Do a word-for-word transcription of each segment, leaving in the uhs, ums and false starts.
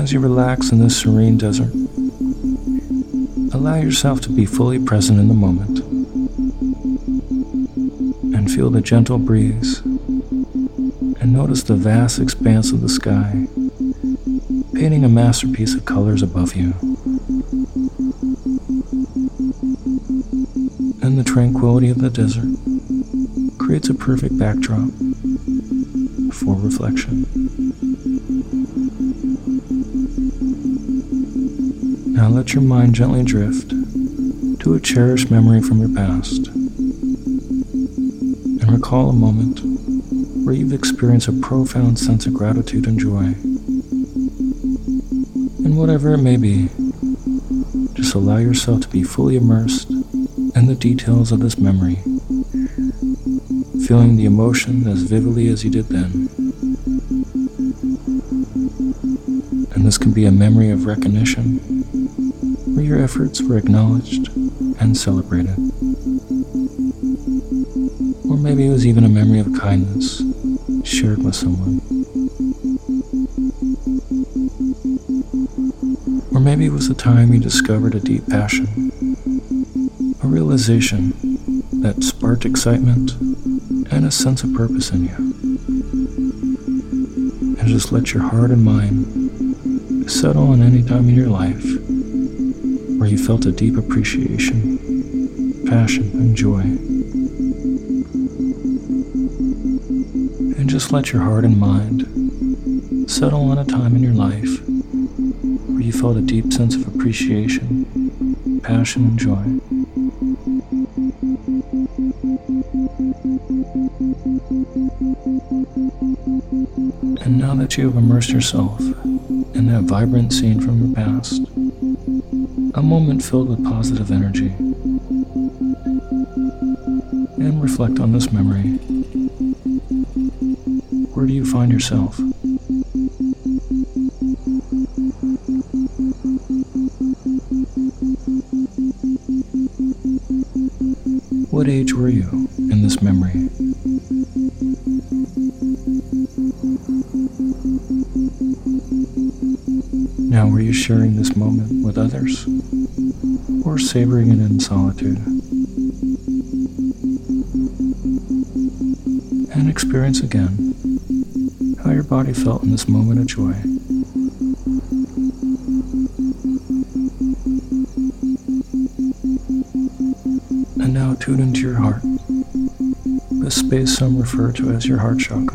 As you relax in this serene desert, allow yourself to be fully present in the moment and feel the gentle breeze and notice the vast expanse of the sky, painting a masterpiece of colors above you. And the tranquility of the desert creates a perfect backdrop for reflection. Now let your mind gently drift to a cherished memory from your past and recall a moment where you've experienced a profound sense of gratitude and joy. And whatever it may be, just allow yourself to be fully immersed in the details of this memory, feeling the emotion as vividly as you did then. And this can be a memory of recognition, where your efforts were acknowledged and celebrated. Or maybe it was even a memory of kindness shared with someone. Or maybe it was the time you discovered a deep passion, a realization that sparked excitement and a sense of purpose in you. And just let your heart and mind settle on any time in your life where you felt a deep appreciation, passion, and joy. And just let your heart and mind settle on a time in your life where you felt a deep sense of appreciation, passion, and joy. And now that you have immersed yourself in that vibrant scene from your past, a moment filled with positive energy, and reflect on this memory. Where do you find yourself? What age were you in this memory? Now, were you sharing this moment with others, or savoring it in solitude? And experience again how your body felt in this moment of joy. And now tune into your heart, the space some refer to as your heart chakra.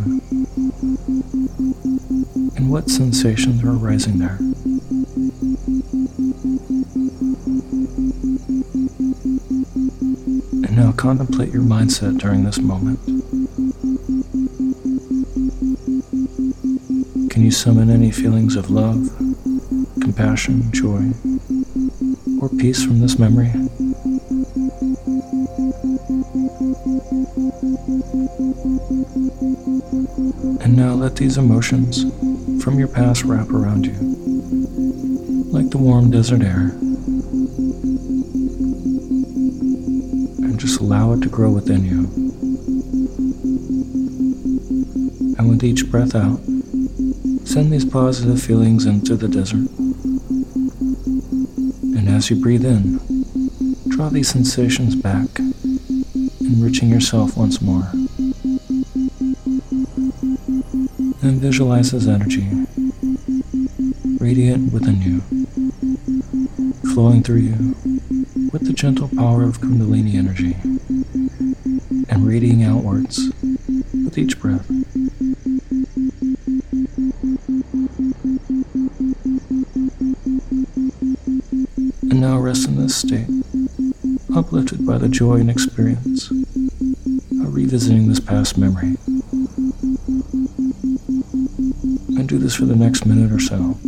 And what sensations are arising there? And now contemplate your mindset during this moment. Can you summon any feelings of love, compassion, joy, or peace from this memory? And now let these emotions from your past wrap around you, like the warm desert air, and just allow it to grow within you. And with each breath out, send these positive feelings into the desert. And as you breathe in, draw these sensations back, enriching yourself once more. And visualize this energy, radiant within you, flowing through you with the gentle power of Kundalini energy, and radiating outwards with each breath. And now rest in this state, uplifted by the joy and experience of revisiting this past memory. And do this for the next minute or so.